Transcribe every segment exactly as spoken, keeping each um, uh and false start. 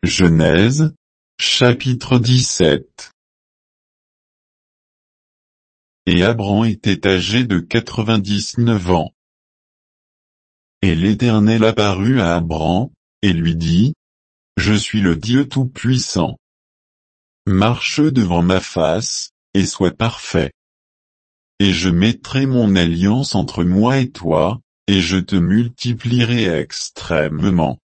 Genèse, chapitre dix-sept. Et Abram était âgé de quatre-vingt-dix-neuf ans. Et l'Éternel apparut à Abram, et lui dit, Je suis le Dieu Tout-Puissant. Marche devant ma face, et sois parfait. Et je mettrai mon alliance entre moi et toi, et je te multiplierai extrêmement.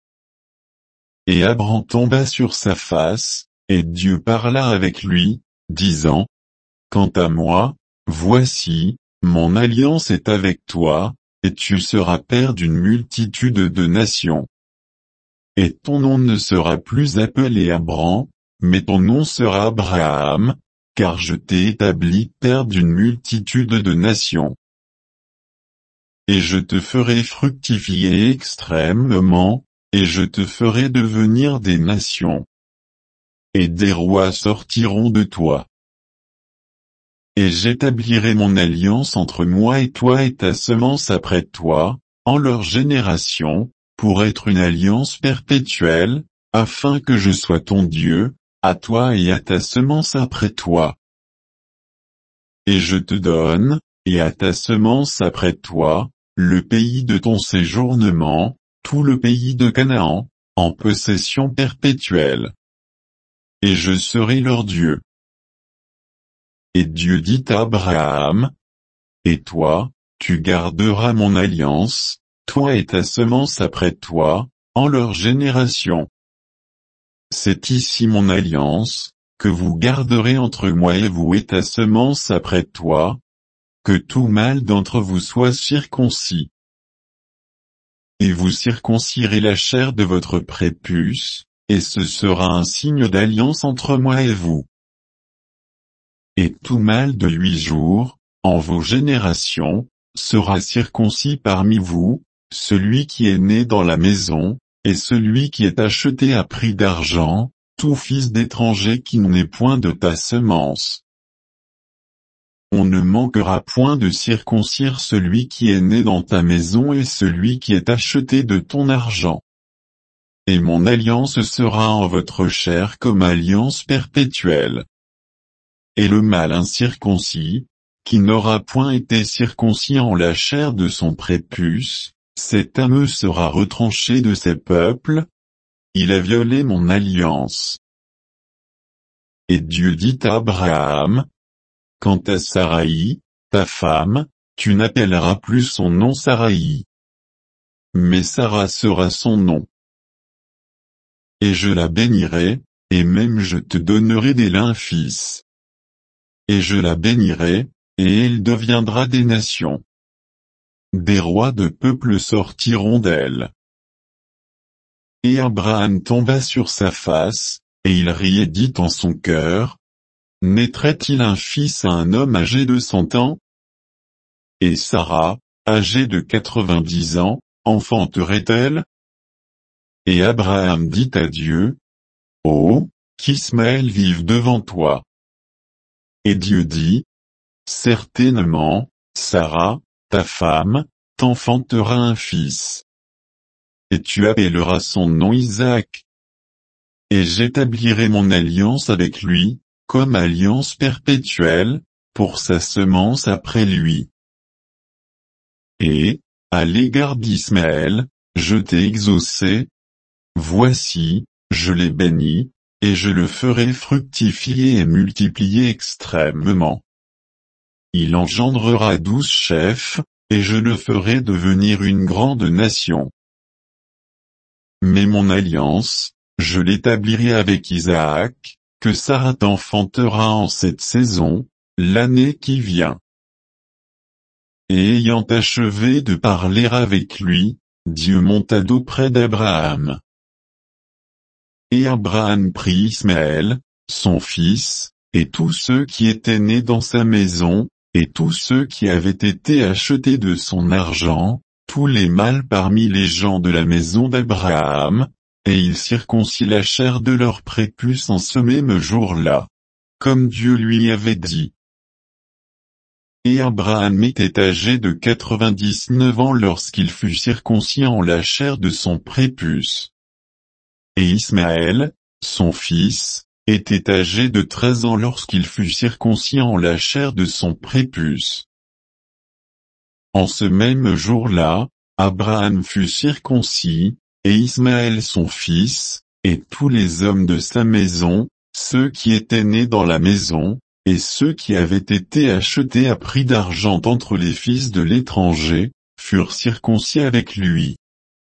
Et Abram tomba sur sa face, et Dieu parla avec lui, disant, Quant à moi, voici, mon alliance est avec toi, et tu seras père d'une multitude de nations. Et ton nom ne sera plus appelé Abram, mais ton nom sera Abraham, car je t'ai établi père d'une multitude de nations. Et je te ferai fructifier extrêmement, et je te ferai devenir des nations. Et des rois sortiront de toi. Et j'établirai mon alliance entre moi et toi et ta semence après toi, en leur génération, pour être une alliance perpétuelle, afin que je sois ton Dieu, à toi et à ta semence après toi. Et je te donne, et à ta semence après toi, le pays de ton séjournement, tout le pays de Canaan, en possession perpétuelle. Et je serai leur Dieu. Et Dieu dit à Abraham, Et toi, tu garderas mon alliance, toi et ta semence après toi, en leur génération. C'est ici mon alliance, que vous garderez entre moi et vous et ta semence après toi, que tout mâle d'entre vous soit circoncis. Et vous circoncirez la chair de votre prépuce, et ce sera un signe d'alliance entre moi et vous. Et tout mâle de huit jours, en vos générations, sera circoncis parmi vous, celui qui est né dans la maison, et celui qui est acheté à prix d'argent, tout fils d'étranger qui n'est point de ta semence. On ne manquera point de circoncire celui qui est né dans ta maison et celui qui est acheté de ton argent. Et mon alliance sera en votre chair comme alliance perpétuelle. Et le mâle incirconcis, qui n'aura point été circoncis en la chair de son prépuce, cet âme sera retranché de ses peuples. Il a violé mon alliance. Et Dieu dit à Abraham, Quant à Saraï, ta femme, tu n'appelleras plus son nom Saraï. Mais Sarah sera son nom. Et je la bénirai, et même je te donnerai des lins fils. Et je la bénirai, et elle deviendra des nations. Des rois de peuples sortiront d'elle. Et Abraham tomba sur sa face, et il riait dit en son cœur, Naîtrait-il un fils à un homme âgé de cent ans? Et Sarah, âgée de quatre-vingt-dix ans, enfanterait-elle? Et Abraham dit à Dieu, Oh, qu'Ismaël vive devant toi. Et Dieu dit, Certainement, Sarah, ta femme, t'enfantera un fils. Et tu appelleras son nom Isaac. Et j'établirai mon alliance avec lui, comme alliance perpétuelle, pour sa semence après lui. Et, à l'égard d'Ismaël, je t'ai exaucé. Voici, je l'ai béni, et je le ferai fructifier et multiplier extrêmement. Il engendrera douze chefs, et je le ferai devenir une grande nation. Mais mon alliance, je l'établirai avec Isaac, que Sarah t'enfantera en cette saison, l'année qui vient. Et ayant achevé de parler avec lui, Dieu monta d'auprès d'Abraham. Et Abraham prit Ismaël, son fils, et tous ceux qui étaient nés dans sa maison, et tous ceux qui avaient été achetés de son argent, tous les mâles parmi les gens de la maison d'Abraham, et il circoncit la chair de leur prépuce en ce même jour-là, comme Dieu lui avait dit. Et Abraham était âgé de quatre-vingt-dix-neuf ans lorsqu'il fut circoncis en la chair de son prépuce. Et Ismaël, son fils, était âgé de treize ans lorsqu'il fut circoncis en la chair de son prépuce. En ce même jour-là, Abraham fut circoncis, et Ismaël son fils, et tous les hommes de sa maison, ceux qui étaient nés dans la maison, et ceux qui avaient été achetés à prix d'argent entre les fils de l'étranger, furent circoncis avec lui.